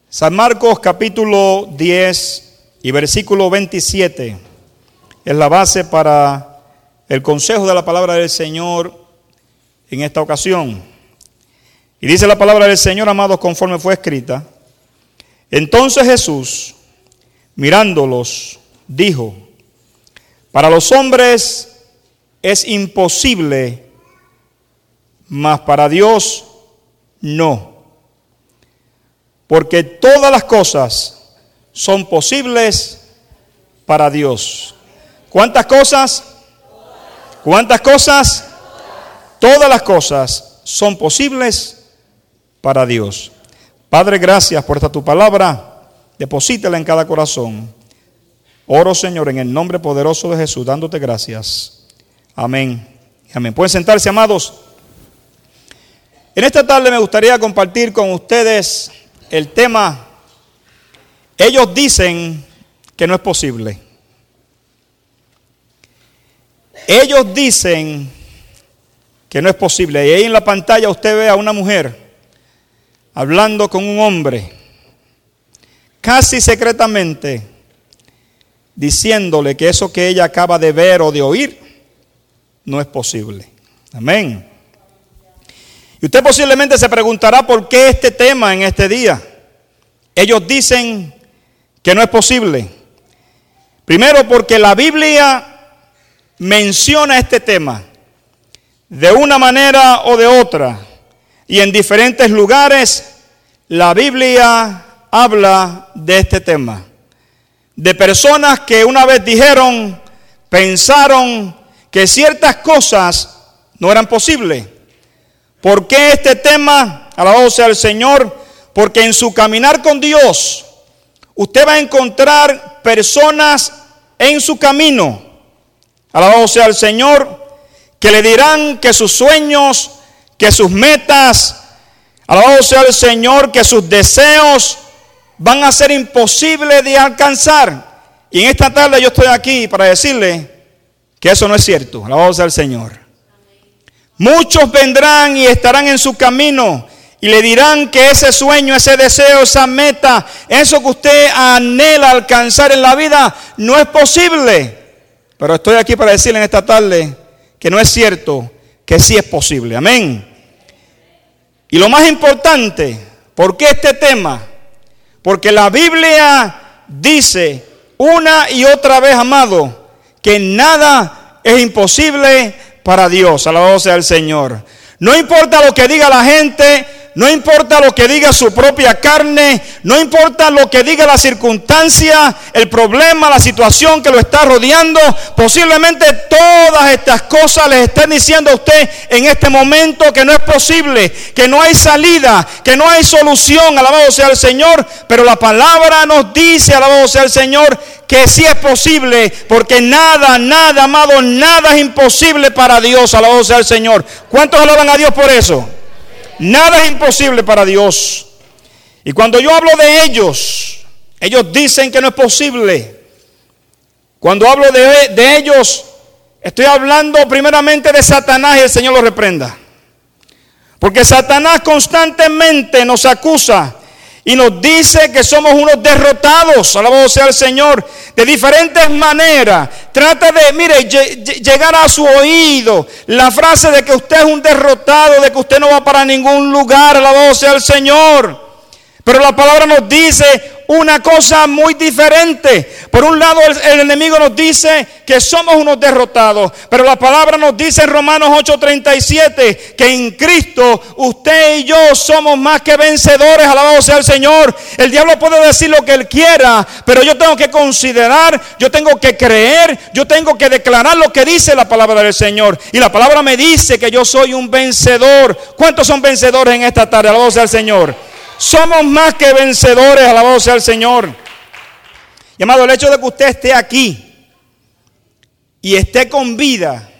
San Marcos capítulo 10 y versículo 27 es la base para el consejo de la palabra del Señor en esta ocasión. Y dice la palabra del Señor, amados, conforme fue escrita. Entonces Jesús, mirándolos, dijo: para los hombres es imposible, mas para Dios no. Porque todas las cosas son posibles para Dios. ¿Cuántas cosas? ¿Cuántas cosas? Todas las cosas son posibles para Dios. Padre, gracias por esta tu palabra. Deposítala en cada corazón. Oro, Señor, en el nombre poderoso de Jesús, dándote gracias. Amén. Amén. Pueden sentarse, amados. En esta tarde me gustaría compartir con ustedes el tema: ellos dicen que no es posible. Ellos dicen que no es posible. Y ahí en la pantalla usted ve a una mujer hablando con un hombre, casi secretamente, diciéndole que eso que ella acaba de ver o de oír no es posible. Amén. Y usted posiblemente se preguntará por qué este tema en este día. Ellos dicen que no es posible. Primero, porque la Biblia menciona este tema de una manera o de otra. Y en diferentes lugares la Biblia habla de este tema. De personas que una vez dijeron, pensaron que ciertas cosas no eran posibles. ¿Por qué este tema? Alabado sea el Señor. Porque en su caminar con Dios, usted va a encontrar personas en su camino, alabado sea el Señor, que le dirán que sus sueños, que sus metas, alabado sea el Señor, que sus deseos van a ser imposibles de alcanzar. Y en esta tarde yo estoy aquí para decirle que eso no es cierto. Alabado sea el Señor. Muchos vendrán y estarán en su camino y le dirán que ese sueño, ese deseo, esa meta, eso que usted anhela alcanzar en la vida, no es posible. Pero estoy aquí para decirle en esta tarde que no es cierto, que sí es posible. Amén. Y lo más importante, ¿por qué este tema? Porque la Biblia dice una y otra vez, amado, que nada es imposible para Dios. Alabado sea el Señor. No importa lo que diga la gente, no importa lo que diga su propia carne, no importa lo que diga la circunstancia, el problema, la situación que lo está rodeando. Posiblemente todas estas cosas les estén diciendo a usted en este momento que no es posible, que no hay salida, que no hay solución. Alabado sea el Señor. Pero la palabra nos dice, alabado sea el Señor, que sí es posible, porque nada, amado, nada es imposible para Dios. Alabado sea el Señor. ¿Cuántos alaban a Dios por eso? Nada es imposible para Dios. Y cuando yo hablo de ellos, ellos dicen que no es posible. Cuando hablo de ellos, estoy hablando primeramente de Satanás, y el Señor lo reprenda. Porque Satanás constantemente nos acusa y nos dice que somos unos derrotados. Alabado sea el Señor. De diferentes maneras trata de, llegar a su oído la frase de que usted es un derrotado, de que usted no va para ningún lugar. Alabado sea el Señor. Pero la palabra nos dice una cosa muy diferente. Por un lado, el enemigo nos dice que somos unos derrotados, pero la palabra nos dice en Romanos 8:37 que en Cristo usted y yo somos más que vencedores. Alabado sea el Señor. El diablo puede decir lo que él quiera, pero yo tengo que considerar, yo tengo que creer, yo tengo que declarar lo que dice la palabra del Señor. Y la palabra me dice que yo soy un vencedor. ¿Cuántos son vencedores en esta tarde? Alabado sea el Señor. Somos más que vencedores, alabado sea el Señor. Y amado, el hecho de que usted esté aquí y esté con vida,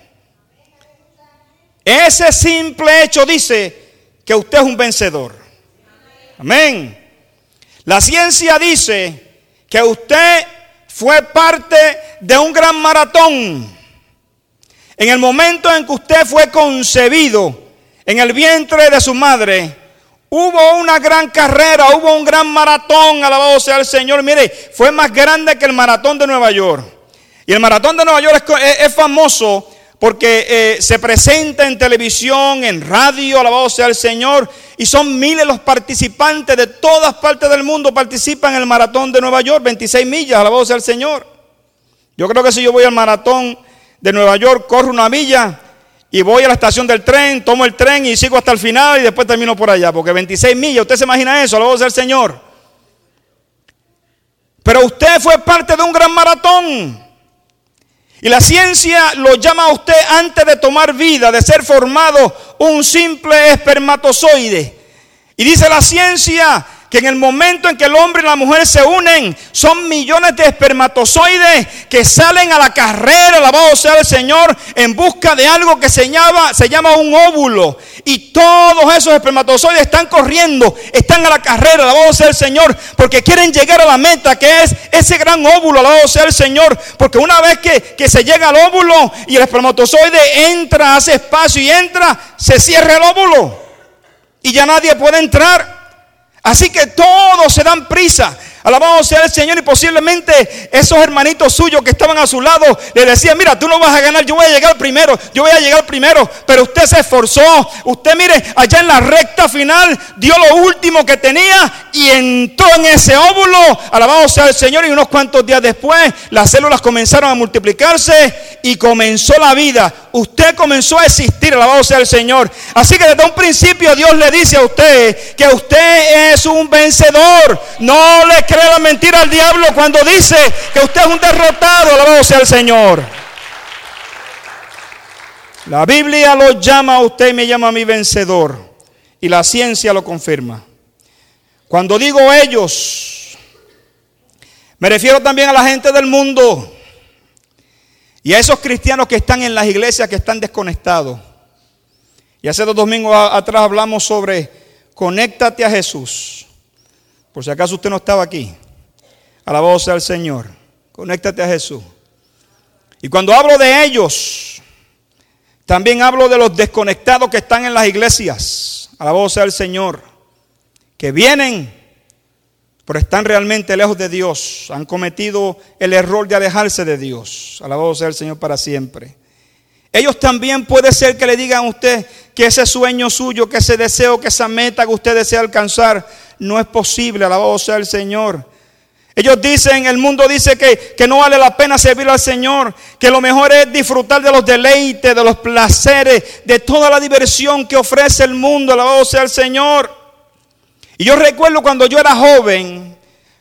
ese simple hecho dice que usted es un vencedor. Amén. La ciencia dice que usted fue parte de un gran maratón. En el momento en que usted fue concebido en el vientre de su madre, Hubo una gran carrera, hubo un gran maratón, alabado sea el Señor. Mire, fue más grande que el maratón de Nueva York. Y el maratón de Nueva York es famoso porque se presenta en televisión, en radio, alabado sea el Señor. Y son miles los participantes de todas partes del mundo participan en el maratón de Nueva York, 26 millas, alabado sea el Señor. Yo creo que si yo voy al maratón de Nueva York, corro una milla y voy a la estación del tren, tomo el tren y sigo hasta el final y después termino por allá, porque 26 millas, ¿usted se imagina eso? Alabado sea el Señor. Pero usted fue parte de un gran maratón. Y la ciencia lo llama a usted, antes de tomar vida, de ser formado, un simple espermatozoide. Y dice la ciencia que en el momento en que el hombre y la mujer se unen, son millones de espermatozoides que salen a la carrera, alabado sea el Señor, en busca de algo que se llama un óvulo. Y todos esos espermatozoides están corriendo, están a la carrera, alabado sea el Señor, porque quieren llegar a la meta, que es ese gran óvulo, alabado sea el Señor. Porque una vez que se llega al óvulo y el espermatozoide entra, hace espacio y entra, se cierra el óvulo y ya nadie puede entrar. Así que todos se dan prisa, alabado sea el Señor. Y posiblemente esos hermanitos suyos que estaban a su lado le decían: mira, tú no vas a ganar, yo voy a llegar primero, pero usted se esforzó. Usted, mire, allá en la recta final dio lo último que tenía y entró en ese óvulo, alabado sea el Señor. Y unos cuantos días después las células comenzaron a multiplicarse y comenzó la vida. Usted comenzó a existir, alabado sea el Señor. Así que desde un principio Dios le dice a usted que usted es un vencedor. No le cree la mentira al diablo cuando dice que usted es un derrotado, alabado sea el Señor. La Biblia lo llama a usted y me llama a mí vencedor, y la ciencia lo confirma. Cuando digo ellos, me refiero también a la gente del mundo y a esos cristianos que están en las iglesias, que están desconectados. Y hace 2 domingos atrás hablamos sobre conéctate a Jesús. Por si acaso usted no estaba aquí, alabado sea el Señor. Conéctate a Jesús. Y cuando hablo de ellos, también hablo de los desconectados que están en las iglesias, alabado sea el Señor, que vienen, pero están realmente lejos de Dios, han cometido el error de alejarse de Dios, alabado sea el Señor para siempre. Ellos también puede ser que le digan a usted que ese sueño suyo, que ese deseo, que esa meta que usted desea alcanzar no es posible, alabado sea el Señor. Ellos dicen, el mundo dice que no vale la pena servir al Señor, que lo mejor es disfrutar de los deleites, de los placeres, de toda la diversión que ofrece el mundo, alabado sea el Señor. Y yo recuerdo cuando yo era joven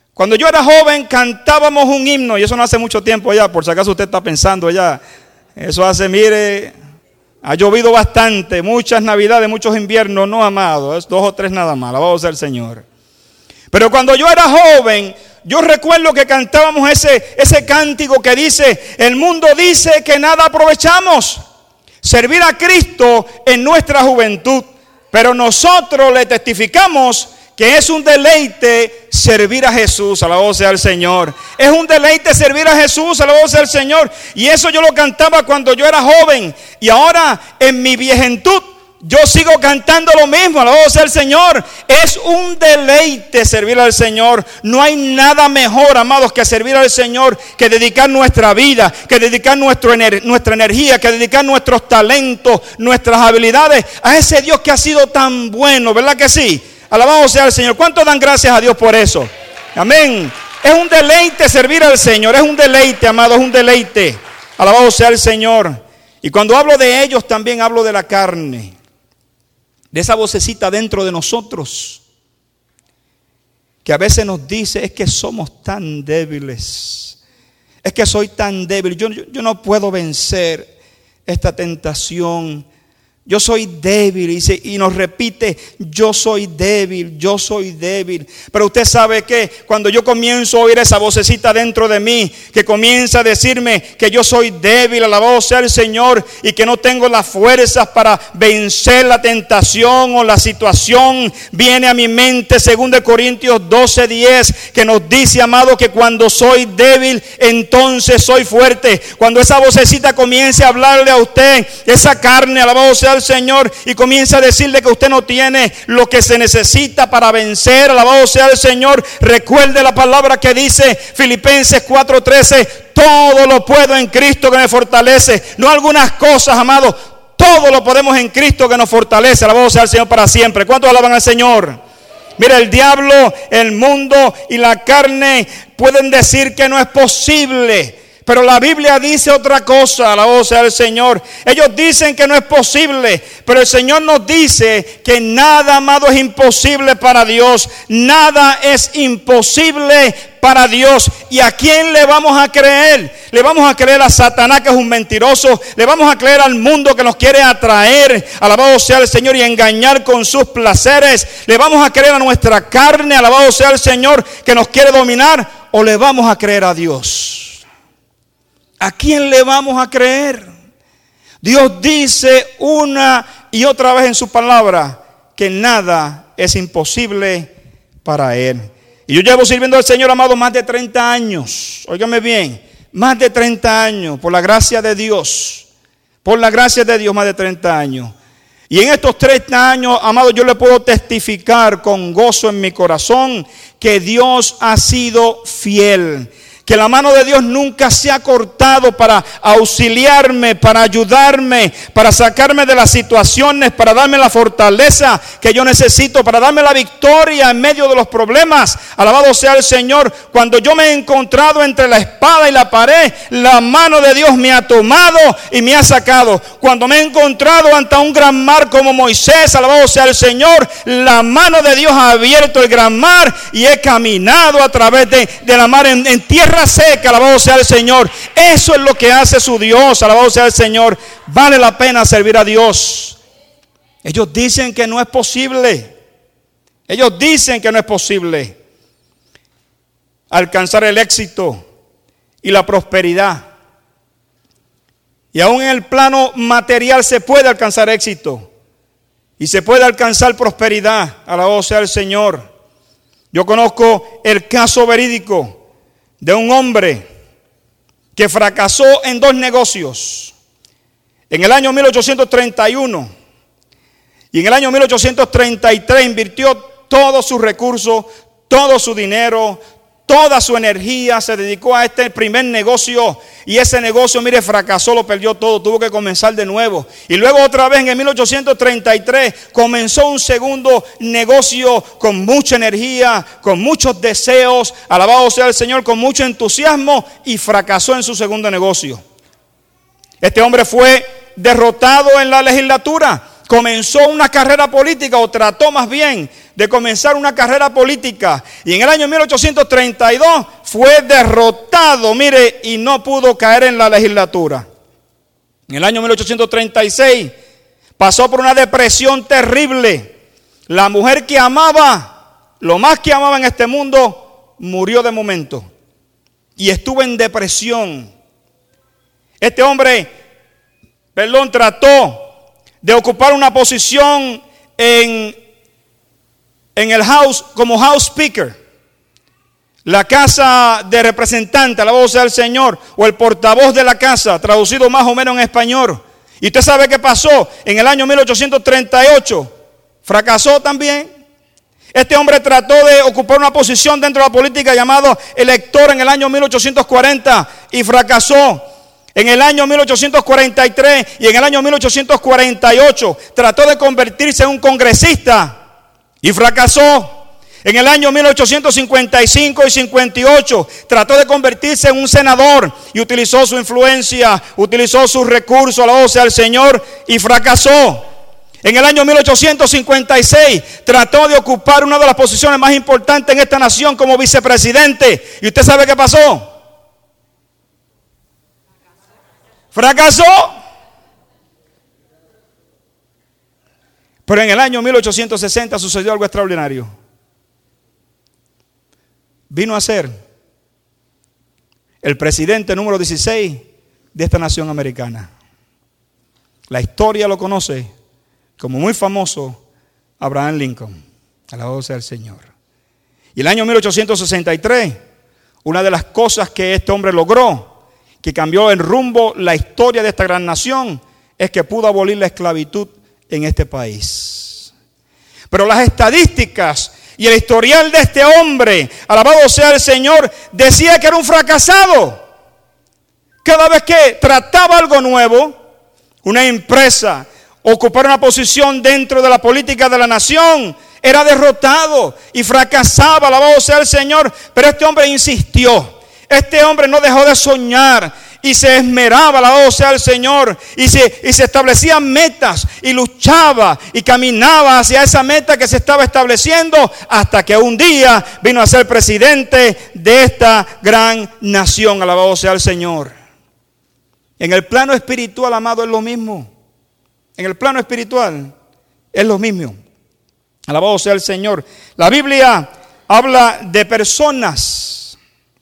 cantábamos un himno, y eso no hace mucho tiempo ya, por si acaso usted está pensando ya. Eso hace, mire, ha llovido bastante, muchas navidades, muchos inviernos, no amado, es 2 o 3 nada más, alabado sea el Señor. Pero cuando yo era joven, yo recuerdo que cantábamos ese cántico que dice: el mundo dice que nada aprovechamos, servir a Cristo en nuestra juventud, pero nosotros le testificamos que es un deleite servir a Jesús, alabado sea el Señor. Es un deleite servir a Jesús, alabado sea el Señor. Y eso yo lo cantaba cuando yo era joven. Y ahora en mi viejentud yo sigo cantando lo mismo, alabado sea el Señor. Es un deleite servir al Señor. No hay nada mejor, amados, que servir al Señor, que dedicar nuestra vida, que dedicar nuestra energía, que dedicar nuestros talentos, nuestras habilidades a ese Dios que ha sido tan bueno, ¿verdad que sí? Alabado sea el Señor. ¿Cuántos dan gracias a Dios por eso? Amén. Es un deleite servir al Señor. Es un deleite, amado, es un deleite. Alabado sea el Señor. Y cuando hablo de ellos, también hablo de la carne, de esa vocecita dentro de nosotros, que a veces nos dice: es que somos tan débiles, es que soy tan débil, yo no puedo vencer esta tentación. Yo soy débil, y nos repite: yo soy débil, yo soy débil. Pero usted sabe que cuando yo comienzo a oír esa vocecita dentro de mí, que comienza a decirme que yo soy débil, alabado sea el Señor, y que no tengo las fuerzas para vencer la tentación o la situación, viene a mi mente 2 Corintios 12:10, que nos dice, amado, que cuando soy débil, entonces soy fuerte. Cuando esa vocecita comience a hablarle a usted, esa carne, alabado sea el Señor, y comienza a decirle que usted no tiene lo que se necesita para vencer. Alabado sea el Señor. Recuerde la palabra que dice Filipenses 4:13: todo lo puedo en Cristo que me fortalece. No algunas cosas, amados, todo lo podemos en Cristo que nos fortalece. Alabado sea el Señor para siempre. ¿Cuántos alaban al Señor? Mira, el diablo, el mundo y la carne pueden decir que no es posible, pero la Biblia dice otra cosa. Alabado sea el Señor. Ellos dicen que no es posible, pero el Señor nos dice que nada, amado, es imposible para Dios. Nada es imposible para Dios. ¿Y a quién le vamos a creer? Le vamos a creer a Satanás, que es un mentiroso. Le vamos a creer al mundo que nos quiere atraer, alabado sea el Señor, y engañar con sus placeres. Le vamos a creer a nuestra carne, alabado sea el Señor, que nos quiere dominar. O le vamos a creer a Dios. ¿A quién le vamos a creer? Dios dice una y otra vez en su palabra que nada es imposible para Él. Y yo llevo sirviendo al Señor, amado, más de 30 años. Óigame bien, más de 30 años, por la gracia de Dios. Por la gracia de Dios, más de 30 años. Y en estos 30 años, amado, yo le puedo testificar con gozo en mi corazón que Dios ha sido fiel. Que la mano de Dios nunca se ha cortado para auxiliarme, para ayudarme, para sacarme de las situaciones, para darme la fortaleza que yo necesito, para darme la victoria en medio de los problemas. Alabado sea el Señor. Cuando yo me he encontrado entre la espada y la pared, la mano de Dios me ha tomado y me ha sacado. Cuando me he encontrado ante un gran mar como Moisés, alabado sea el Señor, la mano de Dios ha abierto el gran mar y he caminado a través de la mar en tierra seca. Alabado sea el Señor. Eso es lo que hace su Dios. Alabado sea el Señor. Vale la pena servir a Dios. Ellos dicen que no es posible. Ellos dicen que no es posible alcanzar el éxito y la prosperidad. Y aún en el plano material se puede alcanzar éxito y se puede alcanzar prosperidad. Alabado sea el Señor. Yo conozco el caso verídico de un hombre que fracasó en 2 negocios. En el año 1831 y en el año 1833 invirtió todos sus recursos, todo su dinero, toda su energía, se dedicó a este primer negocio. Y ese negocio, mire, fracasó, lo perdió todo, tuvo que comenzar de nuevo. Y luego otra vez en el 1833 comenzó un segundo negocio con mucha energía, con muchos deseos, alabado sea el Señor, con mucho entusiasmo, y fracasó en su segundo negocio. Este hombre fue derrotado en la legislatura. Comenzó una carrera política, o trató más bien de comenzar una carrera política. Y en el año 1832 fue derrotado, mire, y no pudo caer en la legislatura. En el año 1836 pasó por una depresión terrible. La mujer que amaba, lo más que amaba en este mundo, murió de momento. Y estuvo en depresión. Este hombre, trató de ocupar una posición en el House, como House Speaker, la casa de representante, alabado sea el Señor, o el portavoz de la casa, traducido más o menos en español. Y usted sabe qué pasó en el año 1838, fracasó también. Este hombre trató de ocupar una posición dentro de la política llamado elector en el año 1840 y fracasó. En el año 1843 y en el año 1848 trató de convertirse en un congresista y fracasó. En el año 1855 y 58 trató de convertirse en un senador y utilizó su influencia, utilizó sus recursos, alabado sea el Señor, y fracasó. En el año 1856 trató de ocupar una de las posiciones más importantes en esta nación como vicepresidente. ¿Y usted sabe qué pasó? Fracasó. Pero en el año 1860 sucedió algo extraordinario. Vino a ser el presidente número 16 de esta nación americana. La historia lo conoce como muy famoso Abraham Lincoln. Alabado sea el Señor. Y el año 1863, una de las cosas que este hombre logró, que cambió el rumbo, la historia de esta gran nación, es que pudo abolir la esclavitud en este país. Pero las estadísticas y el historial de este hombre, alabado sea el Señor, decía que era un fracasado. Cada vez que trataba algo nuevo, una empresa, ocupar una posición dentro de la política de la nación, era derrotado y fracasaba, alabado sea el Señor. Pero este hombre insistió, este hombre no dejó de soñar y se esmeraba, alabado sea el Señor, y se establecía metas y luchaba y caminaba hacia esa meta que se estaba estableciendo, hasta que un día vino a ser presidente de esta gran nación, alabado sea el Señor. En el plano espiritual, amado, es lo mismo. En el plano espiritual es lo mismo. Alabado sea el Señor. La Biblia habla de personas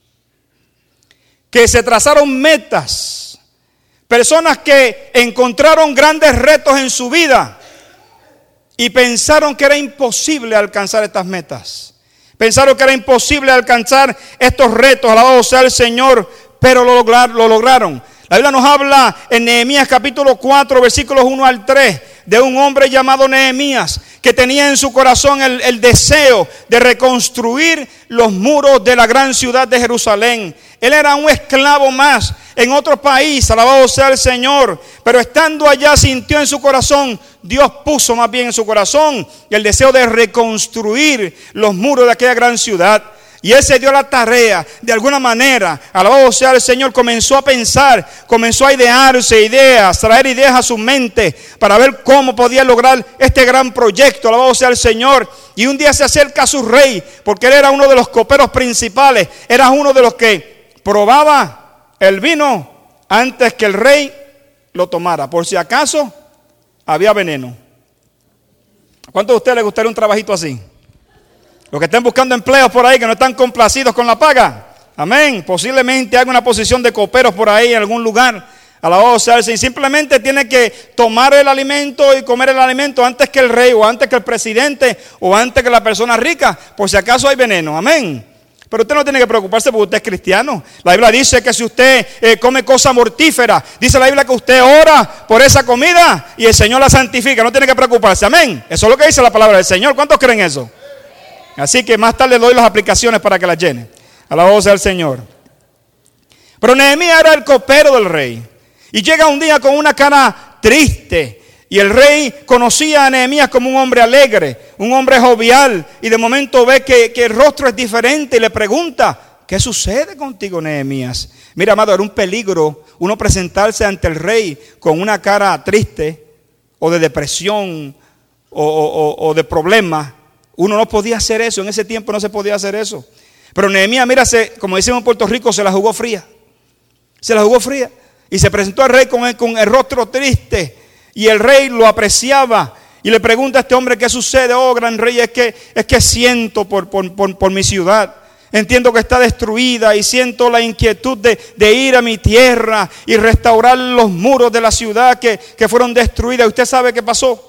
que se trazaron metas, personas que encontraron grandes retos en su vida y pensaron que era imposible alcanzar estas metas. Pensaron que era imposible alcanzar estos retos, alabado sea el Señor, pero lo lograron. La Biblia nos habla en Nehemías capítulo 4, versículos 1 al 3, de un hombre llamado Nehemías, que tenía en su corazón el deseo de reconstruir los muros de la gran ciudad de Jerusalén. Él era un esclavo más en otro país, alabado sea el Señor, pero estando allá sintió en su corazón, Dios puso más bien en su corazón el deseo de reconstruir los muros de aquella gran ciudad. Y él se dio la tarea, de alguna manera, alabado sea el Señor, comenzó a pensar, comenzó a idearse ideas, traer ideas a su mente para ver cómo podía lograr este gran proyecto, alabado sea el Señor. Y un día se acerca a su rey, porque él era uno de los coperos principales, era uno de los que probaba el vino antes que el rey lo tomara, por si acaso había veneno. ¿A cuántos de ustedes les gustaría un trabajito así? Los que estén buscando empleos por ahí, que no están complacidos con la paga. Amén. Posiblemente haga una posición de coperos por ahí en algún lugar. Alabado sea el Señor. Simplemente tiene que tomar el alimento y comer el alimento antes que el rey, o antes que el presidente, o antes que la persona rica, por si acaso hay veneno. Amén. Pero usted no tiene que preocuparse porque usted es cristiano. La Biblia dice que si usted come cosa mortífera, dice la Biblia que usted ora por esa comida y el Señor la santifica. No tiene que preocuparse. Amén. Eso es lo que dice la palabra del Señor. ¿Cuántos creen eso? Así que más tarde doy las aplicaciones para que las llene. Alabado sea el Señor. Pero Nehemías era el copero del rey. Y llega un día con una cara triste. Y el rey conocía a Nehemías como un hombre alegre, un hombre jovial. Y de momento ve que el rostro es diferente y le pregunta: ¿qué sucede contigo, Nehemías? Mira, amado, era un peligro uno presentarse ante el rey con una cara triste, o de depresión, o de problemas. Uno no podía hacer eso, en ese tiempo no se podía hacer eso. Pero Nehemías, mira, como decimos en Puerto Rico, se la jugó fría. Se la jugó fría. Y se presentó al rey con el rostro triste. Y el rey lo apreciaba. Y le pregunta a este hombre: ¿qué sucede? Oh, gran rey, es que siento por mi ciudad. Entiendo que está destruida y siento la inquietud de ir a mi tierra y restaurar los muros de la ciudad que fueron destruidas. ¿Usted sabe qué pasó?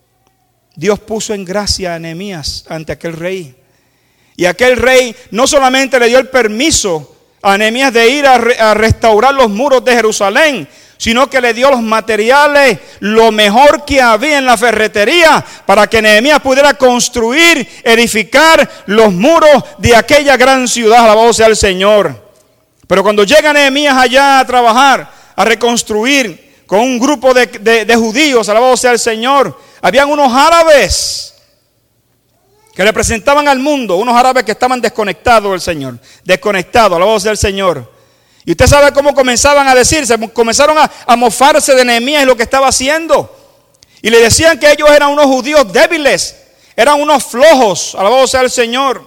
Dios puso en gracia a Nehemías ante aquel rey. Y aquel rey no solamente le dio el permiso a Nehemías de ir a restaurar los muros de Jerusalén, sino que le dio los materiales, lo mejor que había en la ferretería, para que Nehemías pudiera construir, edificar los muros de aquella gran ciudad. Alabado sea el Señor. Pero cuando llega Nehemías allá a trabajar, a reconstruir con un grupo de judíos, alabado sea el Señor, habían unos árabes que representaban al mundo, unos árabes que estaban desconectados del Señor, desconectados, alabado sea el Señor. Y usted sabe cómo comenzaban a decirse, comenzaron a mofarse de Nehemías y lo que estaba haciendo. Y le decían que ellos eran unos judíos débiles, eran unos flojos, alabado sea el Señor.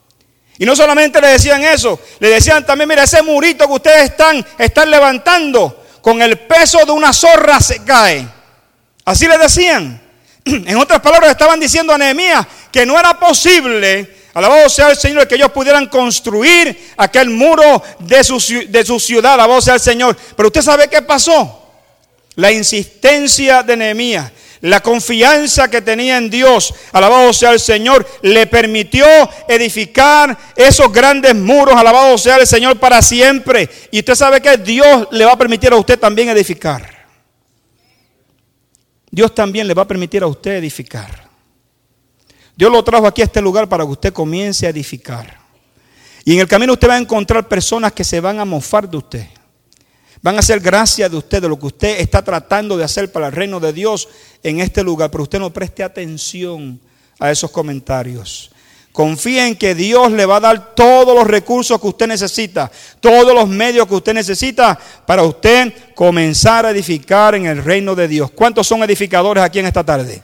Y no solamente le decían eso, le decían también: mira, ese murito que ustedes están levantando, con el peso de una zorra se cae. Así le decían. En otras palabras, estaban diciendo a Nehemías que no era posible, alabado sea el Señor, que ellos pudieran construir aquel muro de su ciudad, alabado sea el Señor. Pero usted sabe qué pasó. La insistencia de Nehemías, la confianza que tenía en Dios, alabado sea el Señor, le permitió edificar esos grandes muros, alabado sea el Señor, para siempre. Y usted sabe que Dios le va a permitir a usted también edificar. Dios también le va a permitir a usted edificar. Dios lo trajo aquí a este lugar para que usted comience a edificar. Y en el camino usted va a encontrar personas que se van a mofar de usted. Van a hacer gracia de usted, de lo que usted está tratando de hacer para el reino de Dios en este lugar. Pero usted no preste atención a esos comentarios. Confíe en que Dios le va a dar todos los recursos que usted necesita, todos los medios que usted necesita para usted comenzar a edificar en el reino de Dios. ¿Cuántos son edificadores aquí en esta tarde?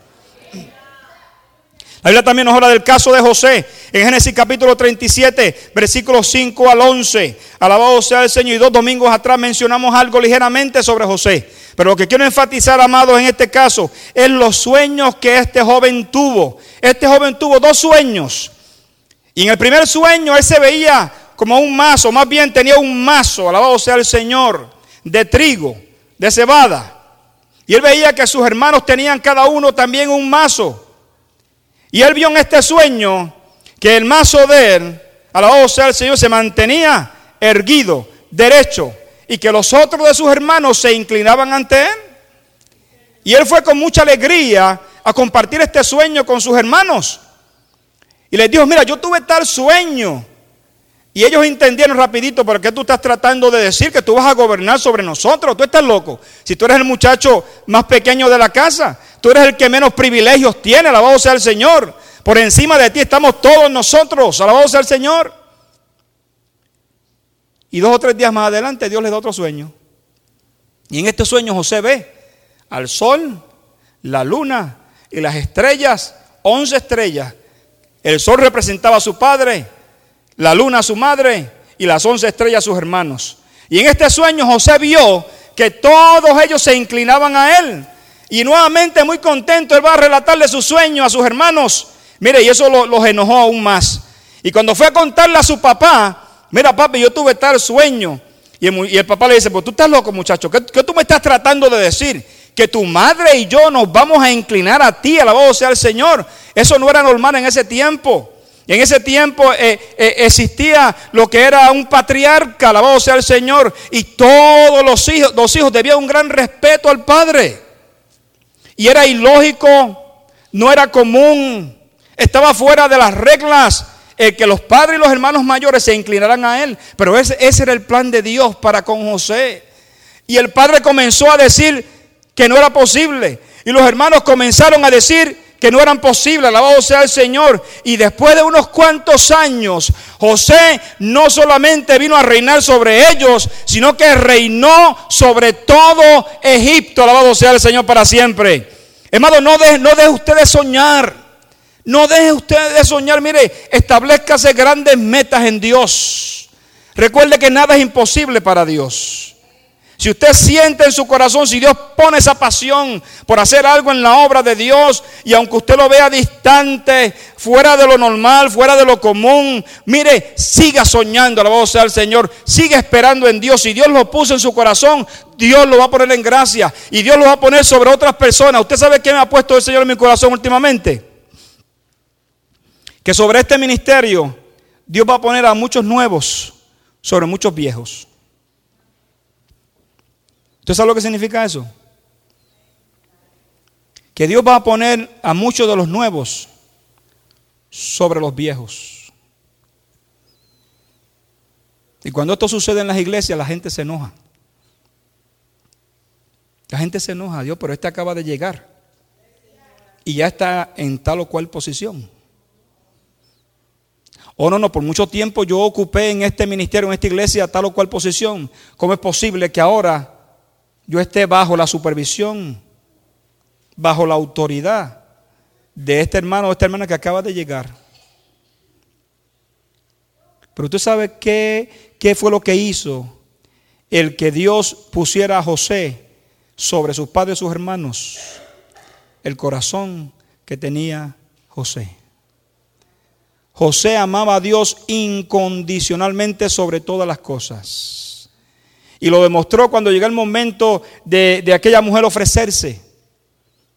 La Biblia también nos habla del caso de José. En Génesis capítulo 37, versículos 5 al 11. Alabado sea el Señor. Y 2 domingos atrás mencionamos algo ligeramente sobre José. Pero lo que quiero enfatizar, amados, en este caso, es los sueños que este joven tuvo. Este joven tuvo 2 sueños. Y en el primer sueño él se veía como un mazo, más bien tenía un mazo, alabado sea el Señor, de trigo, de cebada. Y él veía que sus hermanos tenían cada uno también un mazo. Y él vio en este sueño que el mazo de él, alabado sea el Señor, se mantenía erguido, derecho, y que los otros de sus hermanos se inclinaban ante él. Y él fue con mucha alegría a compartir este sueño con sus hermanos. Y les dijo, mira, yo tuve tal sueño. Y ellos entendieron rapidito, ¿por qué tú estás tratando de decir que tú vas a gobernar sobre nosotros? Tú estás loco. Si tú eres el muchacho más pequeño de la casa, tú eres el que menos privilegios tiene, alabado sea el Señor. Por encima de ti estamos todos nosotros, alabado sea el Señor. Y 2 o 3 días más adelante Dios les da otro sueño. Y en este sueño José ve al sol, la luna y las estrellas, 11 estrellas. El sol representaba a su padre, la luna a su madre y las 11 estrellas a sus hermanos. Y en este sueño José vio que todos ellos se inclinaban a él. Y nuevamente muy contento él va a relatarle su sueño a sus hermanos. Mire, y eso los enojó aún más. Y cuando fue a contarle a su papá, mira papi, yo tuve tal sueño. Y el papá le dice, pues tú estás loco muchacho, ¿qué tú me estás tratando de decir? Que tu madre y yo nos vamos a inclinar a ti, alabado sea el Señor. Eso no era normal en ese tiempo. En ese tiempo existía lo que era un patriarca, alabado sea el Señor. Y todos los hijos debían un gran respeto al padre. Y era ilógico, no era común, estaba fuera de las reglas que los padres y los hermanos mayores se inclinaran a él. Pero ese era el plan de Dios para con José. Y el padre comenzó a decir que no era posible. Y los hermanos comenzaron a decir que no eran posibles, alabado sea el Señor. Y después de unos cuantos años, José no solamente vino a reinar sobre ellos, sino que reinó sobre todo Egipto, alabado sea el Señor para siempre. Hermano, no deje usted de soñar. No deje usted de soñar. Mire, establezcase grandes metas en Dios. Recuerde que nada es imposible para Dios. Si usted siente en su corazón, si Dios pone esa pasión por hacer algo en la obra de Dios, y aunque usted lo vea distante, fuera de lo normal, fuera de lo común, mire, siga soñando, alabado sea el Señor, siga esperando en Dios. Si Dios lo puso en su corazón, Dios lo va a poner en gracia, y Dios lo va a poner sobre otras personas. ¿Usted sabe qué me ha puesto el Señor en mi corazón últimamente? Que sobre este ministerio, Dios va a poner a muchos nuevos sobre muchos viejos. ¿Usted sabe lo que significa eso? Que Dios va a poner a muchos de los nuevos sobre los viejos. Y cuando esto sucede en las iglesias, la gente se enoja. La gente se enoja, Dios, pero este acaba de llegar y ya está en tal o cual posición. No, por mucho tiempo yo ocupé en este ministerio, en esta iglesia, tal o cual posición. ¿Cómo es posible que ahora yo esté bajo la supervisión, bajo la autoridad de este hermano o esta hermana que acaba de llegar? Pero usted sabe qué fue lo que hizo el que Dios pusiera a José sobre sus padres y sus hermanos. El corazón que tenía José. José amaba a Dios incondicionalmente sobre todas las cosas. Y lo demostró cuando llegó el momento de aquella mujer ofrecerse.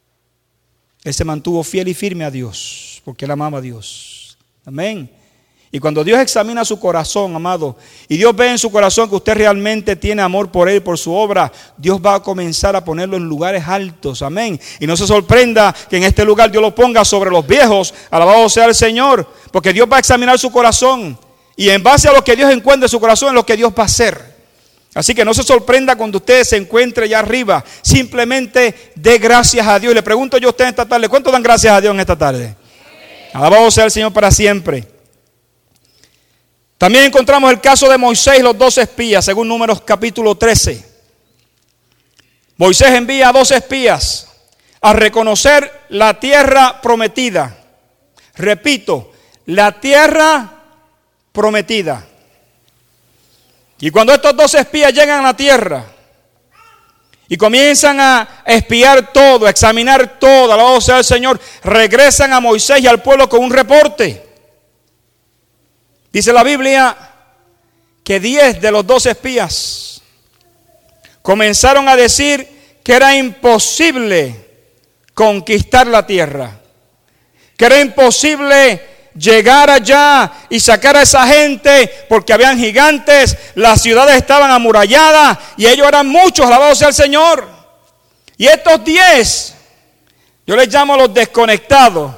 Él se mantuvo fiel y firme a Dios, porque él amaba a Dios. Amén. Y cuando Dios examina su corazón, amado, y Dios ve en su corazón que usted realmente tiene amor por Él, por su obra, Dios va a comenzar a ponerlo en lugares altos, amén. Y no se sorprenda que en este lugar Dios lo ponga sobre los viejos, alabado sea el Señor, porque Dios va a examinar su corazón. Y en base a lo que Dios encuentre en su corazón es lo que Dios va a hacer. Así que no se sorprenda cuando usted se encuentre allá arriba. Simplemente dé gracias a Dios. Y le pregunto yo a usted esta tarde, ¿cuánto dan gracias a Dios en esta tarde? Alabado sea el Señor para siempre. También encontramos el caso de Moisés y los 12 espías, según Números capítulo 13. Moisés envía a 12 espías a reconocer la tierra prometida. Repito, la tierra prometida. Y cuando estos 12 espías llegan a la tierra y comienzan a espiar todo, a examinar todo, alabado sea el Señor, regresan a Moisés y al pueblo con un reporte. Dice la Biblia que 10 de los 12 espías comenzaron a decir que era imposible conquistar la tierra, que era imposible llegar allá y sacar a esa gente porque habían gigantes, las ciudades estaban amuralladas y ellos eran muchos, alabado sea el Señor. Y estos 10, yo les llamo los desconectados.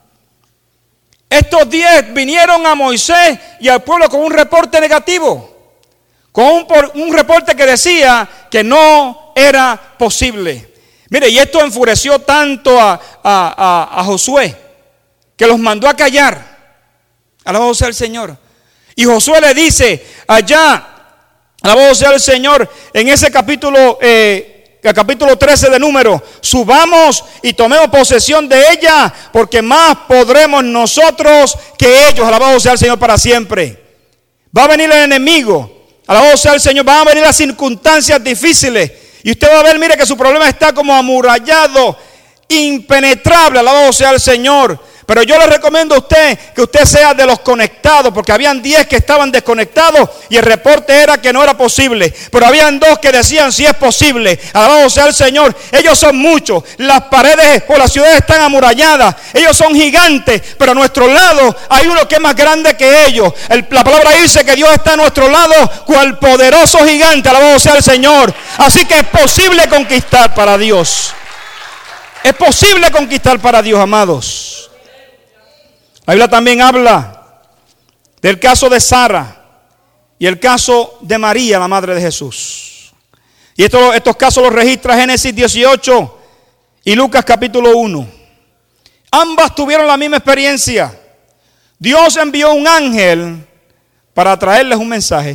Estos 10 vinieron a Moisés y al pueblo con un reporte negativo, con un reporte que decía que no era posible. Mire, y esto enfureció tanto a Josué, que los mandó a callar. Alabado sea el Señor. Y Josué le dice allá, alabado sea el Señor, en ese capítulo el capítulo 13 de Números: subamos y tomemos posesión de ella, porque más podremos nosotros que ellos. Alabado sea el Señor para siempre. Va a venir el enemigo, alabado sea el Señor, van a venir las circunstancias difíciles, y usted va a ver, mire, que su problema está como amurallado, impenetrable, alabado sea el Señor. Pero yo le recomiendo a usted que usted sea de los conectados, porque habían 10 que estaban desconectados y el reporte era que no era posible. Pero habían 2 que decían sí es posible. Alabado sea el Señor. Ellos son muchos. Las paredes o las ciudades están amuralladas. Ellos son gigantes, pero a nuestro lado hay uno que es más grande que ellos. La palabra dice que Dios está a nuestro lado cual poderoso gigante. Alabado sea el Señor. Así que es posible conquistar para Dios. Es posible conquistar para Dios, amados. La Biblia también habla del caso de Sara y el caso de María, la madre de Jesús. Y estos casos los registra Génesis 18 y Lucas capítulo 1. Ambas tuvieron la misma experiencia. Dios envió un ángel para traerles un mensaje.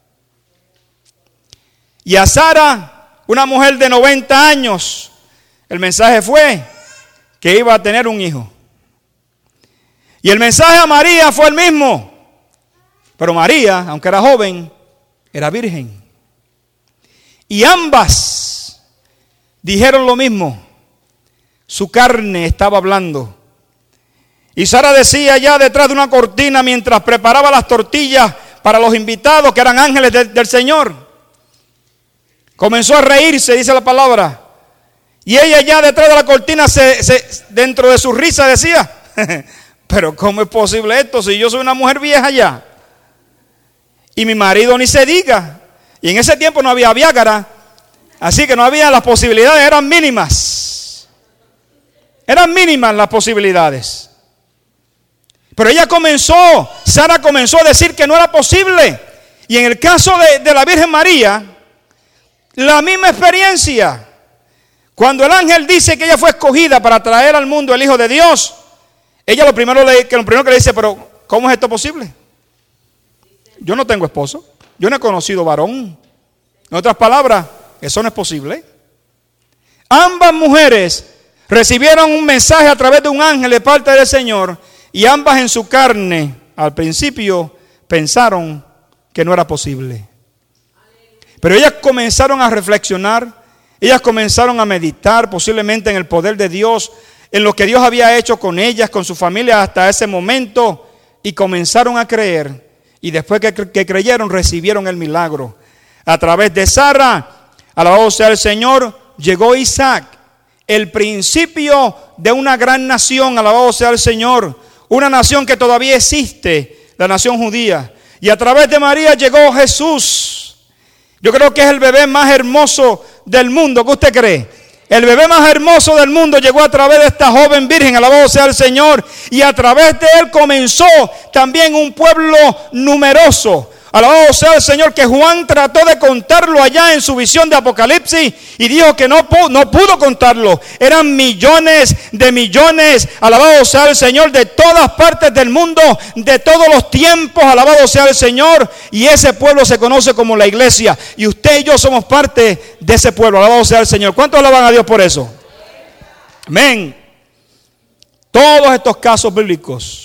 Y a Sara, una mujer de 90 años, el mensaje fue que iba a tener un hijo. Y el mensaje a María fue el mismo. Pero María, aunque era joven, era virgen. Y ambas dijeron lo mismo. Su carne estaba hablando. Y Sara decía allá detrás de una cortina, mientras preparaba las tortillas para los invitados, que eran ángeles del Señor, comenzó a reírse, dice la palabra. Y ella ya detrás de la cortina, dentro de su risa decía: pero ¿cómo es posible esto si yo soy una mujer vieja ya? Y mi marido ni se diga. Y en ese tiempo no había Viagra, así que no había, las posibilidades eran mínimas. Eran mínimas las posibilidades. Pero Sara comenzó a decir que no era posible. Y en el caso de la Virgen María, la misma experiencia. Cuando el ángel dice que ella fue escogida para traer al mundo el Hijo de Dios, ella lo primero que le dice: pero ¿cómo es esto posible? Yo no tengo esposo, yo no he conocido varón. En otras palabras, eso no es posible. Ambas mujeres recibieron un mensaje a través de un ángel de parte del Señor, y ambas en su carne, al principio, pensaron que no era posible. Pero ellas comenzaron a reflexionar, ellas comenzaron a meditar posiblemente en el poder de Dios, en lo que Dios había hecho con ellas, con su familia hasta ese momento, y comenzaron a creer. Y después que creyeron, recibieron el milagro. A través de Sara, alabado sea el Señor, llegó Isaac, el principio de una gran nación, alabado sea el Señor. Una nación que todavía existe, la nación judía. Y a través de María llegó Jesús. Yo creo que es el bebé más hermoso del mundo. ¿Qué usted cree? El bebé más hermoso del mundo llegó a través de esta joven virgen, alabado sea el Señor. Y a través de él comenzó también un pueblo numeroso. Alabado sea el Señor, que Juan trató de contarlo allá en su visión de Apocalipsis y dijo que no pudo contarlo. Eran millones de millones, alabado sea el Señor, de todas partes del mundo, de todos los tiempos, alabado sea el Señor. Y ese pueblo se conoce como la iglesia. Y usted y yo somos parte de ese pueblo, alabado sea el Señor. ¿Cuántos alaban a Dios por eso? Amén. Todos estos casos bíblicos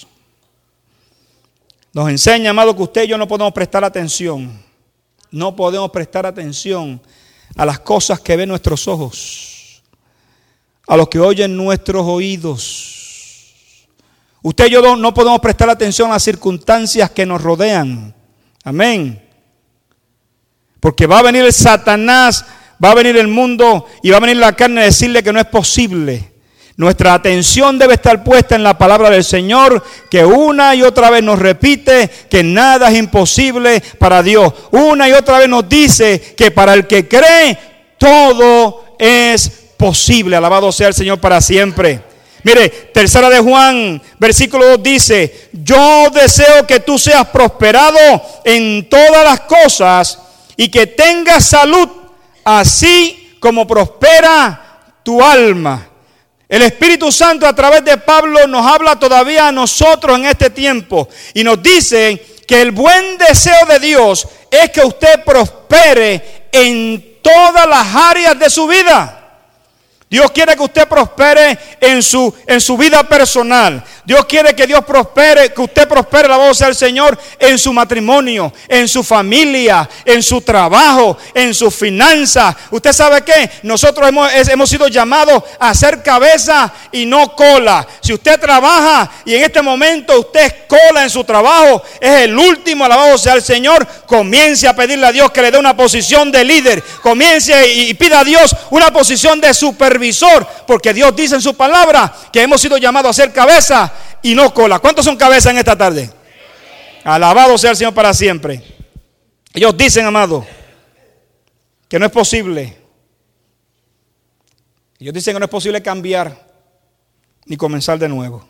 nos enseña, amado, que usted y yo no podemos prestar atención. No podemos prestar atención a las cosas que ven nuestros ojos, a los que oyen nuestros oídos. Usted y yo no podemos prestar atención a las circunstancias que nos rodean. Amén. Porque va a venir el Satanás, va a venir el mundo y va a venir la carne a decirle que no es posible. Nuestra atención debe estar puesta en la palabra del Señor, que una y otra vez nos repite que nada es imposible para Dios. Una y otra vez nos dice que para el que cree, todo es posible. Alabado sea el Señor para siempre. Mire, tercera de Juan, versículo 2 dice: yo deseo que tú seas prosperado en todas las cosas y que tengas salud, así como prospera tu alma. El Espíritu Santo a través de Pablo nos habla todavía a nosotros en este tiempo y nos dice que el buen deseo de Dios es que usted prospere en todas las áreas de su vida. Dios quiere que usted prospere en su vida personal. Dios quiere que usted prospere, alabado sea el Señor, en su matrimonio, en su familia, en su trabajo, en sus finanzas. ¿Usted sabe qué? Nosotros hemos sido llamados a ser cabeza y no cola. Si usted trabaja y en este momento usted es cola en su trabajo, es el último, alabado sea el Señor, comience a pedirle a Dios que le dé una posición de líder. Comience y pida a Dios una posición de supervisor, porque Dios dice en su palabra que hemos sido llamados a ser cabeza y no cola. ¿Cuántos son cabeza en esta tarde? Alabado sea el Señor para siempre. Ellos dicen, amado, que no es posible. Ellos dicen que no es posible cambiar ni comenzar de nuevo.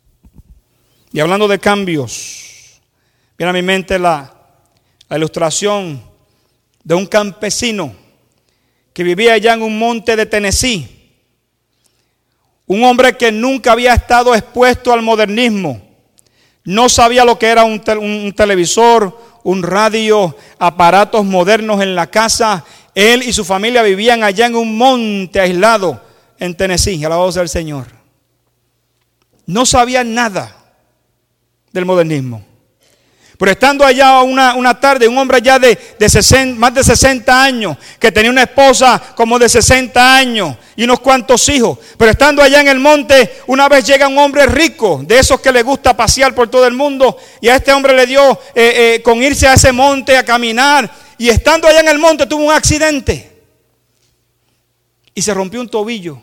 Y hablando de cambios, viene a mi mente la ilustración de un campesino que vivía allá en un monte de Tennessee. Un hombre que nunca había estado expuesto al modernismo. No sabía lo que era un televisor, un radio, aparatos modernos en la casa. Él y su familia vivían allá en un monte aislado en Tennessee, alabado sea el Señor. No sabían nada del modernismo. Pero estando allá una tarde, un hombre ya más de 60 años, que tenía una esposa como de 60 años y unos cuantos hijos. Pero estando allá en el monte, una vez llega un hombre rico, de esos que le gusta pasear por todo el mundo. Y a este hombre le dio con irse a ese monte a caminar. Y estando allá en el monte tuvo un accidente. Y se rompió un tobillo.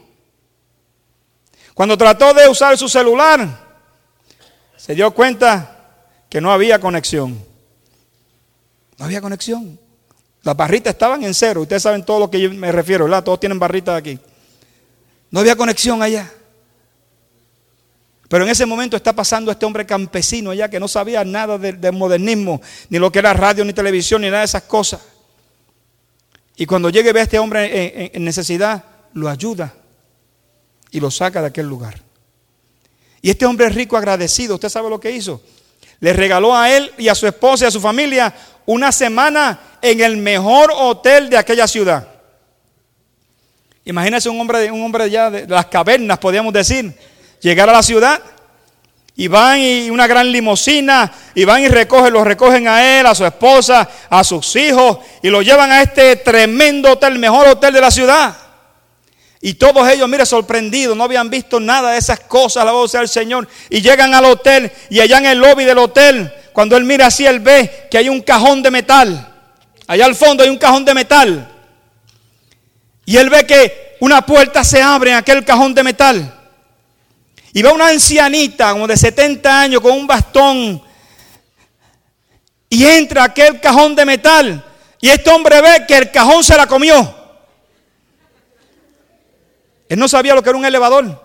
Cuando trató de usar su celular, se dio cuenta que no había conexión. No había conexión. Las barritas estaban en cero. Ustedes saben todo lo que yo me refiero, ¿verdad? Todos tienen barritas aquí. No había conexión allá. Pero en ese momento está pasando este hombre campesino allá que no sabía nada del modernismo, ni lo que era radio, ni televisión, ni nada de esas cosas. Y cuando llega y ve a este hombre en necesidad, lo ayuda y lo saca de aquel lugar. Y este hombre rico, agradecido, ¿usted sabe lo que hizo? Le regaló a él y a su esposa y a su familia una semana en el mejor hotel de aquella ciudad. Imagínese un hombre ya de las cavernas, podríamos decir, llegar a la ciudad y van y una gran limusina y van y los recogen a él, a su esposa, a sus hijos y lo llevan a este tremendo hotel, el mejor hotel de la ciudad. Y todos ellos, mire, sorprendidos, no habían visto nada de esas cosas, alabado sea el Señor. Y llegan al hotel y allá en el lobby del hotel, cuando él mira así, él ve que hay un cajón de metal. Allá al fondo hay un cajón de metal. Y él ve que una puerta se abre en aquel cajón de metal. Y va una ancianita como de 70 años con un bastón y entra aquel cajón de metal. Y este hombre ve que el cajón se la comió. Él no sabía lo que era un elevador.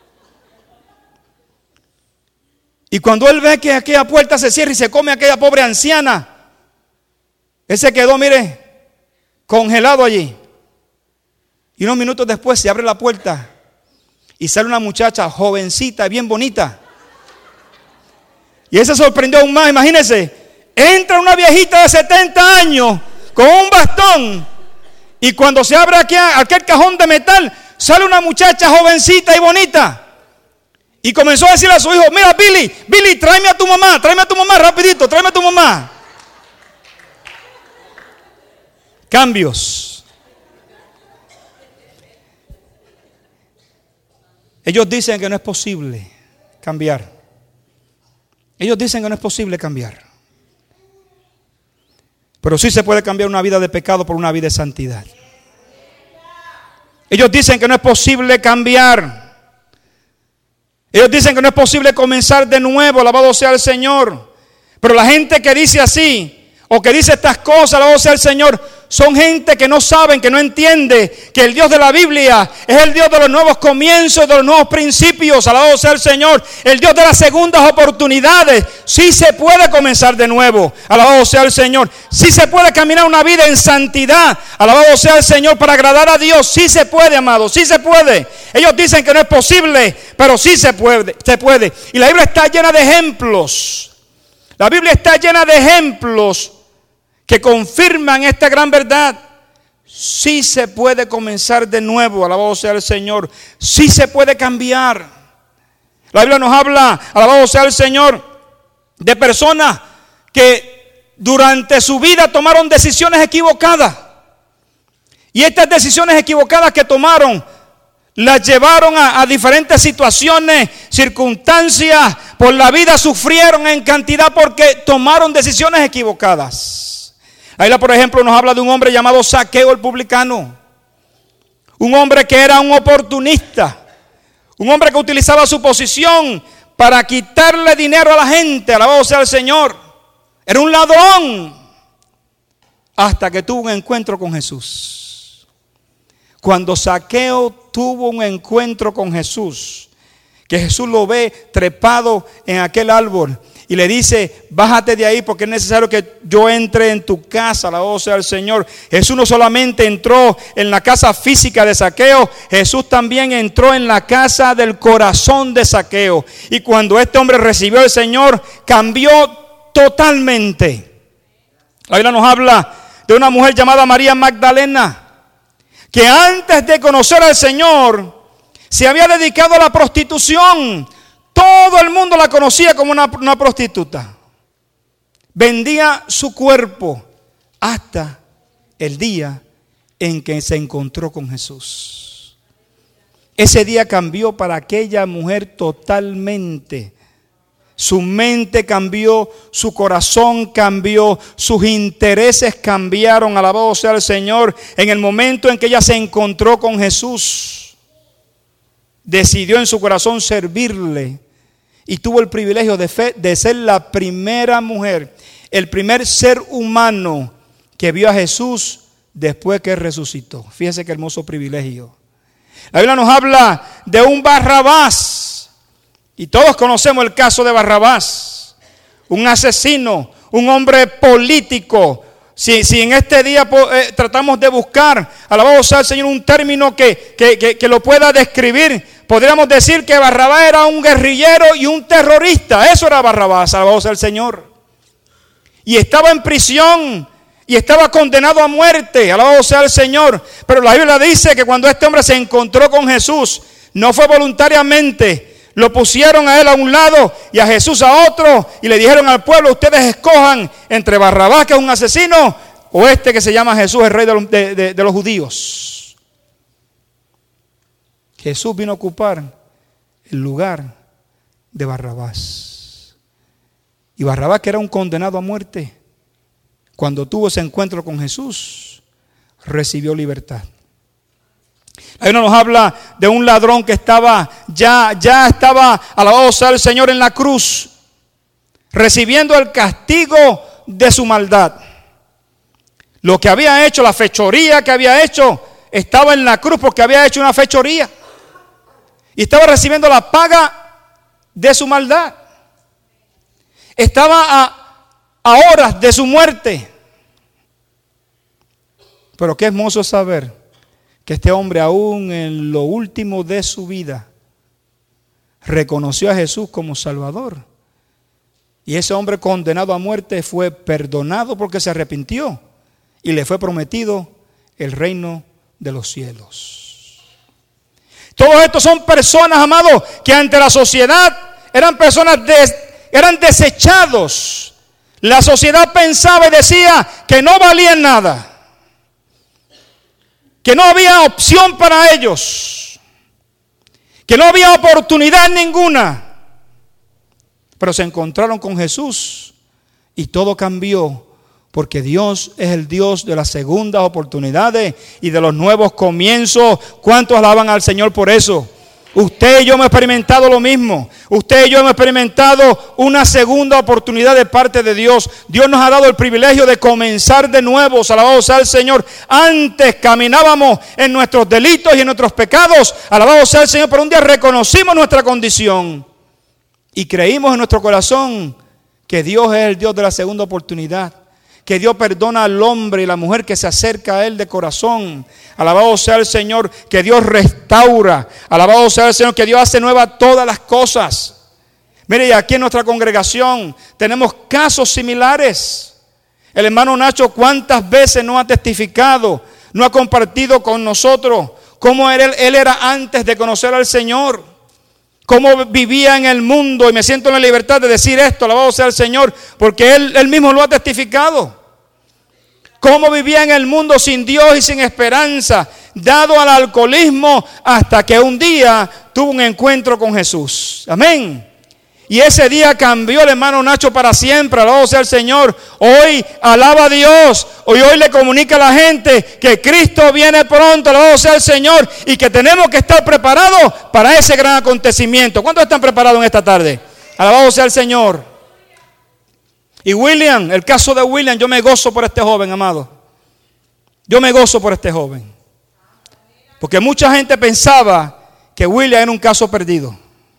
Y cuando él ve que aquella puerta se cierra y se come a aquella pobre anciana, él se quedó, mire, congelado allí. Y unos minutos después se abre la puerta y sale una muchacha jovencita, bien bonita. Y él se sorprendió aún más, imagínense. Entra una viejita de 70 años con un bastón. Y cuando se abre aquel cajón de metal, sale una muchacha jovencita y bonita. Y comenzó a decirle a su hijo: mira, Billy, tráeme a tu mamá rapidito, tráeme a tu mamá. Cambios. Ellos dicen que no es posible cambiar. Ellos dicen que no es posible cambiar. Pero sí se puede cambiar una vida de pecado por una vida de santidad. Ellos dicen que no es posible cambiar. Ellos dicen que no es posible comenzar de nuevo, alabado sea el Señor. Pero la gente que dice así, o que dice estas cosas, alabado sea el Señor, son gente que no saben, que no entiende que el Dios de la Biblia es el Dios de los nuevos comienzos, de los nuevos principios, alabado sea el Señor. El Dios de las segundas oportunidades. Sí se puede comenzar de nuevo, alabado sea el Señor. Sí se puede caminar una vida en santidad, alabado sea el Señor, para agradar a Dios. Sí se puede, amados, sí se puede. Ellos dicen que no es posible, pero sí se puede, se puede. Y la Biblia está llena de ejemplos. La Biblia está llena de ejemplos que confirman esta gran verdad. Sí se puede comenzar de nuevo, alabado sea el Señor. Sí se puede cambiar. La Biblia nos habla, alabado sea el Señor, de personas que durante su vida tomaron decisiones equivocadas. Y estas decisiones equivocadas que tomaron las llevaron a diferentes situaciones, circunstancias. Por la vida sufrieron en cantidad porque tomaron decisiones equivocadas. La Biblia, por ejemplo, nos habla de un hombre llamado Zaqueo el publicano. Un hombre que era un oportunista. Un hombre que utilizaba su posición para quitarle dinero a la gente. Alabado sea el Señor. Era un ladrón. Hasta que tuvo un encuentro con Jesús. Cuando Zaqueo tuvo un encuentro con Jesús, que Jesús lo ve trepado en aquel árbol y le dice: bájate de ahí porque es necesario que yo entre en tu casa, alabado sea el Señor. Jesús no solamente entró en la casa física de Zaqueo, Jesús también entró en la casa del corazón de Zaqueo. Y cuando este hombre recibió al Señor, cambió totalmente. La Biblia nos habla de una mujer llamada María Magdalena, que antes de conocer al Señor se había dedicado a la prostitución. Todo el mundo la conocía como una prostituta. Vendía su cuerpo hasta el día en que se encontró con Jesús. Ese día cambió para aquella mujer totalmente. Su mente cambió, su corazón cambió, sus intereses cambiaron, alabado sea el Señor. En el momento en que ella se encontró con Jesús, decidió en su corazón servirle y tuvo el privilegio de ser la primera mujer, el primer ser humano que vio a Jesús después que resucitó. Fíjese qué hermoso privilegio. La Biblia nos habla de un Barrabás. Y todos conocemos el caso de Barrabás, un asesino, un hombre político. Si en este día tratamos de buscar, alabado sea el Señor, un término que lo pueda describir, podríamos decir que Barrabás era un guerrillero y un terrorista. Eso era Barrabás, alabado sea el Señor. Y estaba en prisión y estaba condenado a muerte, alabado sea el Señor. Pero la Biblia dice que cuando este hombre se encontró con Jesús, no fue voluntariamente. Lo pusieron a él a un lado y a Jesús a otro y le dijeron al pueblo: ustedes escojan entre Barrabás, que es un asesino, o este que se llama Jesús, el rey de los judíos. Jesús vino a ocupar el lugar de Barrabás. Y Barrabás, que era un condenado a muerte, cuando tuvo ese encuentro con Jesús, recibió libertad. La Biblia nos habla de un ladrón que ya estaba, alabado sea el Señor, en la cruz, recibiendo el castigo de su maldad. Lo que había hecho, la fechoría que había hecho, estaba en la cruz porque había hecho una fechoría. Y estaba recibiendo la paga de su maldad. Estaba a horas de su muerte. Pero qué hermoso saber que este hombre, aún en lo último de su vida, reconoció a Jesús como Salvador. Y ese hombre condenado a muerte fue perdonado porque se arrepintió y le fue prometido el reino de los cielos. Todos estos son personas, amados, que ante la sociedad eran personas eran desechados. La sociedad pensaba y decía que no valían nada, que no había opción para ellos, que no había oportunidad ninguna. Pero se encontraron con Jesús y todo cambió, porque Dios es el Dios de las segundas oportunidades y de los nuevos comienzos. ¿Cuántos alaban al Señor por eso? Usted y yo hemos experimentado lo mismo. Usted y yo hemos experimentado una segunda oportunidad de parte de Dios. Dios nos ha dado el privilegio de comenzar de nuevo. Alabado sea el Señor. Antes caminábamos en nuestros delitos y en nuestros pecados. Alabado sea el Señor. Pero un día reconocimos nuestra condición y creímos en nuestro corazón que Dios es el Dios de la segunda oportunidad, que Dios perdona al hombre y la mujer que se acerca a Él de corazón. Alabado sea el Señor, que Dios restaura. Alabado sea el Señor, que Dios hace nueva todas las cosas. Mire, y aquí en nuestra congregación tenemos casos similares. El hermano Nacho, ¿cuántas veces no ha testificado, no ha compartido con nosotros cómo él era antes de conocer al Señor? Cómo vivía en el mundo, y me siento en la libertad de decir esto, alabado sea el Señor, porque él mismo lo ha testificado. Cómo vivía en el mundo sin Dios y sin esperanza, dado al alcoholismo, hasta que un día tuvo un encuentro con Jesús. Amén. Y ese día cambió el hermano Nacho para siempre, alabado sea el Señor. Hoy alaba a Dios, hoy le comunica a la gente que Cristo viene pronto, alabado sea el Señor, y que tenemos que estar preparados para ese gran acontecimiento. ¿Cuántos están preparados en esta tarde? Alabado sea el Señor. Y William, el caso de William, yo me gozo por este joven, amado. Yo me gozo por este joven. Porque mucha gente pensaba que William era un caso perdido.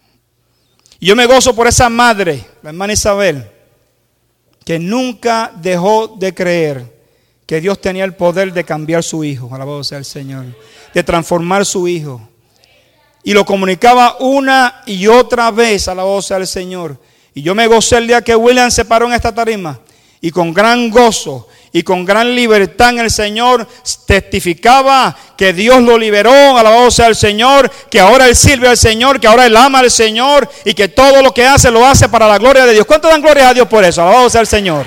Y yo me gozo por esa madre, la hermana Isabel, que nunca dejó de creer que Dios tenía el poder de cambiar su hijo, alabado sea el Señor, de transformar su hijo. Y lo comunicaba una y otra vez, alabado sea el Señor. Y yo me gocé el día que William se paró en esta tarima y con gran gozo y con gran libertad en el Señor testificaba que Dios lo liberó, alabado sea el Señor, que ahora él sirve al Señor, que ahora él ama al Señor y que todo lo que hace lo hace para la gloria de Dios. ¿Cuánto dan gloria a Dios por eso? Alabado sea el Señor.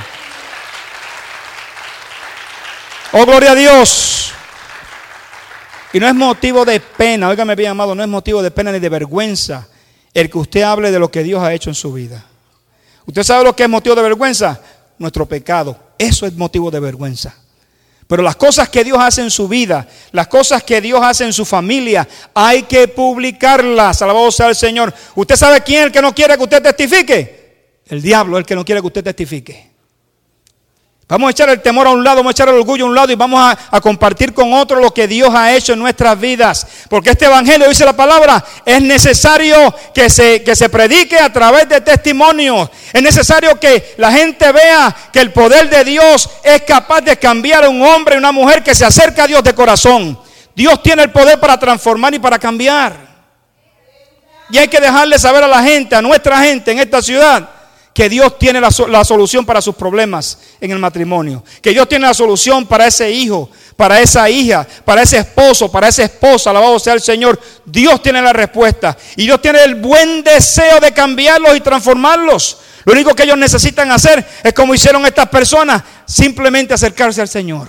Oh, gloria a Dios. Y no es motivo de pena, óigame bien, amado, no es motivo de pena ni de vergüenza el que usted hable de lo que Dios ha hecho en su vida. ¿Usted sabe lo que es motivo de vergüenza? Nuestro pecado. Eso es motivo de vergüenza. Pero las cosas que Dios hace en su vida, las cosas que Dios hace en su familia, hay que publicarlas. Alabado sea el Señor. ¿Usted sabe quién es el que no quiere que usted testifique? El diablo es el que no quiere que usted testifique. Vamos a echar el temor a un lado, vamos a echar el orgullo a un lado y vamos a compartir con otros lo que Dios ha hecho en nuestras vidas. Porque este evangelio, dice la palabra, es necesario que se predique a través de testimonios. Es necesario que la gente vea que el poder de Dios es capaz de cambiar a un hombre y una mujer que se acerca a Dios de corazón. Dios tiene el poder para transformar y para cambiar. Y hay que dejarle saber a la gente, a nuestra gente en esta ciudad, que Dios tiene la solución para sus problemas en el matrimonio. Que Dios tiene la solución para ese hijo, para esa hija, para ese esposo, para esa esposa. Alabado sea el Señor. Dios tiene la respuesta. Y Dios tiene el buen deseo de cambiarlos y transformarlos. Lo único que ellos necesitan hacer es como hicieron estas personas, simplemente acercarse al Señor.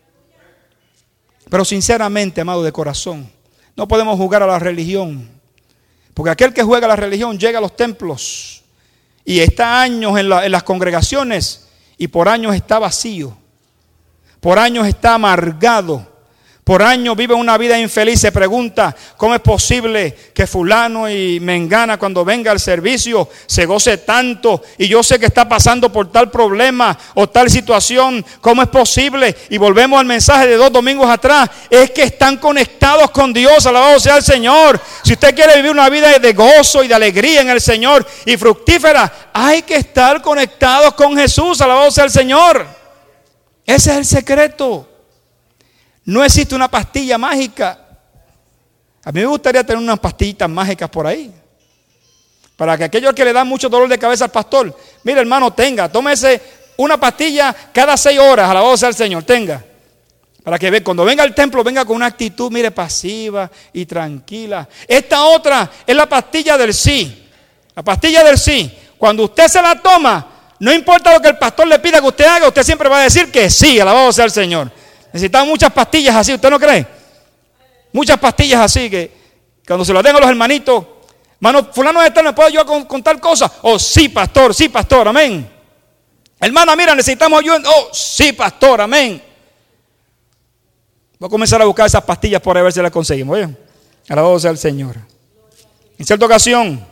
Pero sinceramente, amado, de corazón, no podemos jugar a la religión. Porque aquel que juega a la religión llega a los templos y está años en las congregaciones y por años está vacío, por años está amargado, por años vive una vida infeliz, se pregunta cómo es posible que fulano y mengana cuando venga al servicio se goce tanto y yo sé que está pasando por tal problema o tal situación, ¿cómo es posible? Y volvemos al mensaje de 2 domingos atrás, es que están conectados con Dios, alabado sea el Señor. Si usted quiere vivir una vida de gozo y de alegría en el Señor y fructífera, hay que estar conectados con Jesús, alabado sea el Señor. Ese es el secreto. No existe una pastilla mágica. A mí me gustaría tener unas pastillitas mágicas por ahí, para que aquellos que le dan mucho dolor de cabeza al pastor, mire hermano, tómese una pastilla cada 6 horas, alabado sea el Señor, para que cuando venga al templo venga con una actitud, mire, pasiva y tranquila. Esta otra es la pastilla del sí. La pastilla del sí. Cuando usted se la toma, no importa lo que el pastor le pida que usted haga, usted siempre va a decir que sí, alabado sea el Señor. Necesitamos muchas pastillas así, ¿usted no cree? Muchas pastillas así que cuando se las den a los hermanitos, hermano, fulano de tal, ¿me puedo yo con tal cosa? Oh, sí, pastor, amén. Hermana, mira, necesitamos ayuda. Oh, sí, pastor, amén. Voy a comenzar a buscar esas pastillas por ahí, a ver si las conseguimos. ¿Oye? Alabado sea el Señor. En cierta ocasión,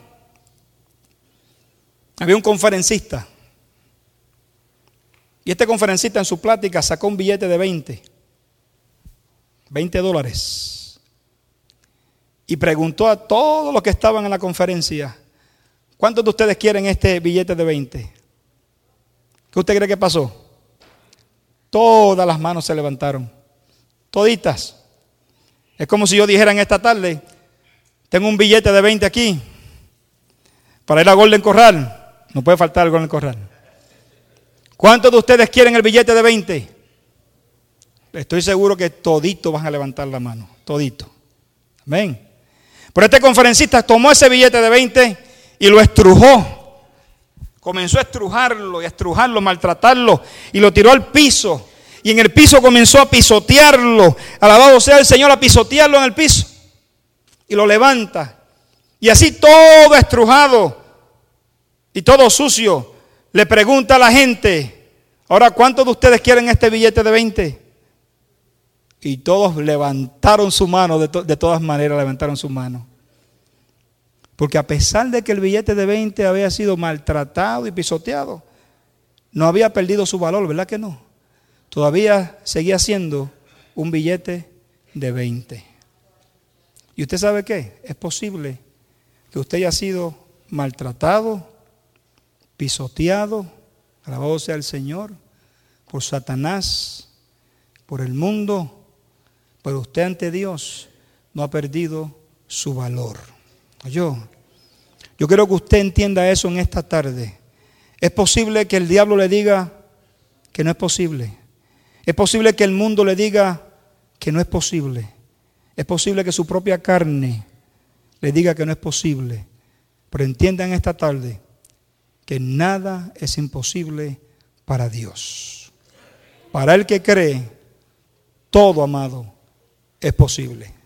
había un conferencista. Y este conferencista en su plática sacó un billete de $20. Y preguntó a todos los que estaban en la conferencia, ¿cuántos de ustedes quieren este billete de 20? ¿Qué usted cree que pasó? Todas las manos se levantaron. Toditas. Es como si yo dijera en esta tarde, tengo un billete de 20 aquí para ir a Golden Corral. No puede faltar el Golden Corral. ¿Cuántos de ustedes quieren el billete de 20? Estoy seguro que toditos van a levantar la mano. Todito. Amén. Pero este conferencista tomó ese billete de 20 y lo estrujó. Comenzó a estrujarlo, maltratarlo y lo tiró al piso. Y en el piso comenzó a pisotearlo. Alabado sea el Señor, a pisotearlo en el piso. Y lo levanta. Y así todo estrujado y todo sucio. Le pregunta a la gente, ahora, ¿cuántos de ustedes quieren este billete de 20? Y todos levantaron su mano, de todas maneras levantaron su mano. Porque a pesar de que el billete de 20 había sido maltratado y pisoteado, no había perdido su valor, ¿verdad que no? Todavía seguía siendo un billete de 20. ¿Y usted sabe qué? Es posible que usted haya sido maltratado, pisoteado, alabado sea el Señor, por Satanás, por el mundo, pero usted ante Dios no ha perdido su valor. Yo quiero que usted entienda eso en esta tarde. Es posible que el diablo le diga que no es posible. Es posible que el mundo le diga que no es posible. Es posible que su propia carne le diga que no es posible. Pero entiendan esta tarde que nada es imposible para Dios. Para el que cree, todo, amado, es posible.